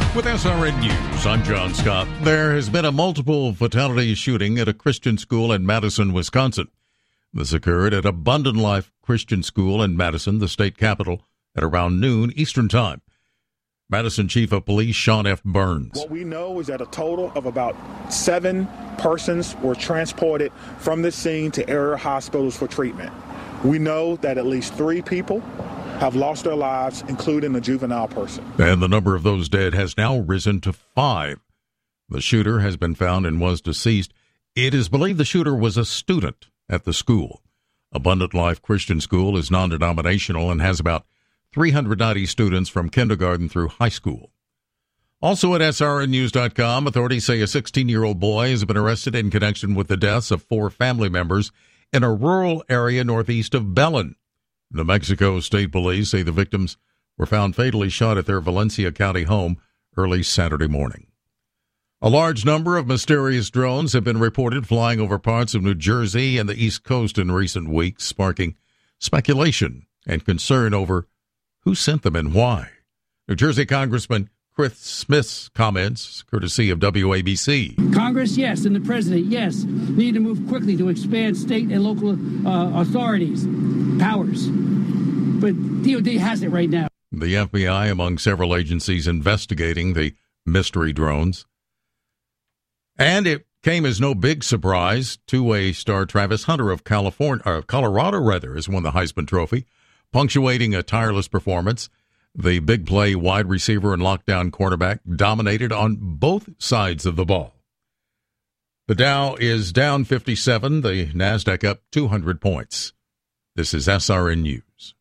With SRN News, I'm John Scott. There has been a multiple fatality shooting at a Christian school in Madison, Wisconsin. This occurred at Abundant Life Christian School in Madison, the state capital, at around noon Eastern Time. Madison Chief of Police Sean F. Burns. What we know is that a total of about 7 persons were transported from this scene to area hospitals for treatment. We know that at least 3 people have lost their lives, including a juvenile person. And the number of those dead has now risen to 5. The shooter has been found and was deceased. It is believed the shooter was a student at the school. Abundant Life Christian School is non-denominational and has about 390 students from kindergarten through high school. Also at srnnews.com, authorities say a 16-year-old boy has been arrested in connection with the deaths of 4 family members in a rural area northeast of Belen. New Mexico State Police say the victims were found fatally shot at their Valencia County home early Saturday morning. A large number of mysterious drones have been reported flying over parts of New Jersey and the East Coast in recent weeks, sparking speculation and concern over who sent them and why. New Jersey Congressman Chris Smith's comments, courtesy of WABC. Congress, yes, and the president, yes, need to move quickly to expand state and local authorities' powers. But DOD has it right now. The FBI among several agencies investigating the mystery drones. And it came as no big surprise. Two-way star Travis Hunter of Colorado has won the Heisman Trophy, punctuating a tireless performance. The big play wide receiver and lockdown quarterback dominated on both sides of the ball. The Dow is down 57, the NASDAQ up 200 points. This is SRN News.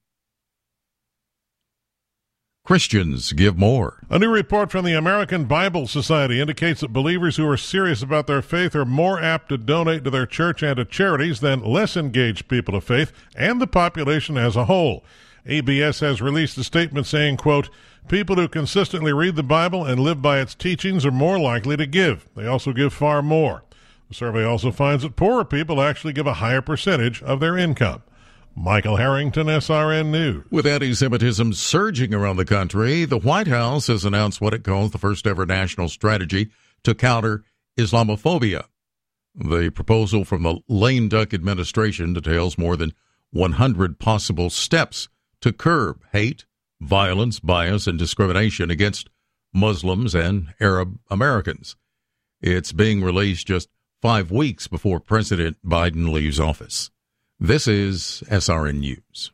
Christians give more. A new report from the American Bible Society indicates that believers who are serious about their faith are more apt to donate to their church and to charities than less engaged people of faith and the population as a whole. ABS has released a statement saying, quote, people who consistently read the Bible and live by its teachings are more likely to give. They also give far more. The survey also finds that poorer people actually give a higher percentage of their income. Michael Harrington, SRN News. With anti-Semitism surging around the country, the White House has announced what it calls the first ever national strategy to counter Islamophobia. The proposal from the lame duck administration details more than 100 possible steps to curb hate, violence, bias, and discrimination against Muslims and Arab Americans. It's being released just 5 weeks before President Biden leaves office. This is SRN News.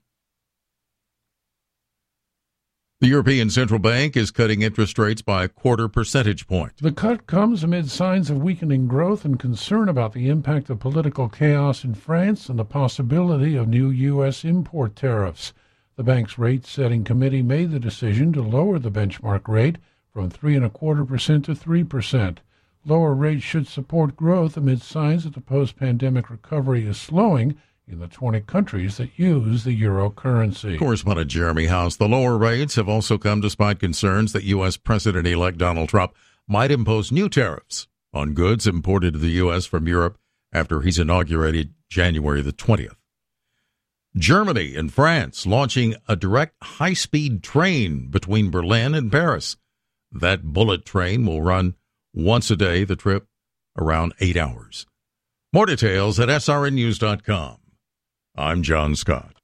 The European Central Bank is cutting interest rates by 0.25 percentage point. The cut comes amid signs of weakening growth and concern about the impact of political chaos in France and the possibility of new U.S. import tariffs. The bank's rate-setting committee made the decision to lower the benchmark rate from 3.25% to 3%. Lower rates should support growth amid signs that the post-pandemic recovery is slowing in the 20 countries that use the euro currency. Correspondent Jeremy House. The lower rates have also come despite concerns that U.S. President-elect Donald Trump might impose new tariffs on goods imported to the U.S. from Europe after he's inaugurated January the 20th. Germany and France launching a direct high-speed train between Berlin and Paris. That bullet train will run once a day, the trip around 8 hours. More details at srnnews.com. I'm John Scott.